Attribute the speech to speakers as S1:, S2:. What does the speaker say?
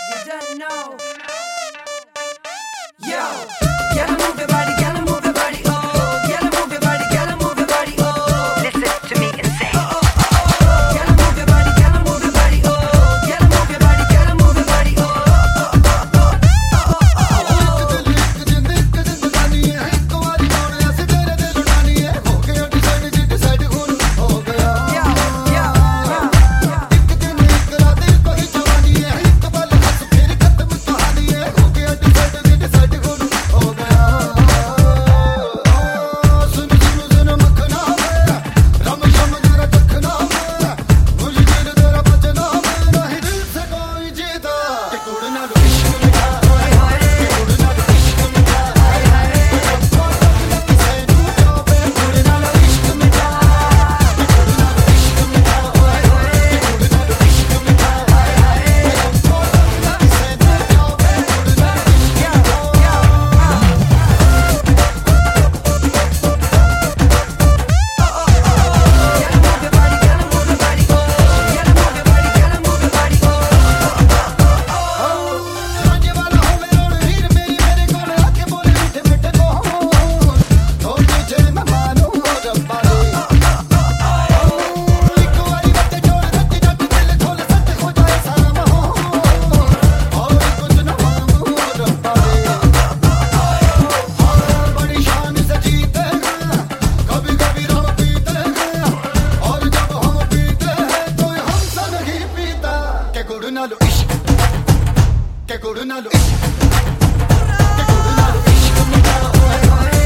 S1: You don't know. Yo, gotta move your body, gotta move your body, oh. Gotta move your body, gotta move your body, oh.
S2: Listen to me and say,
S1: Gotta move your body, gotta move your body, oh. Gotta move your body, gotta move your body, oh. Que गुड़ ना लो इश्क, के गुड़ ना लो इश्क मिटा, ओए ओए।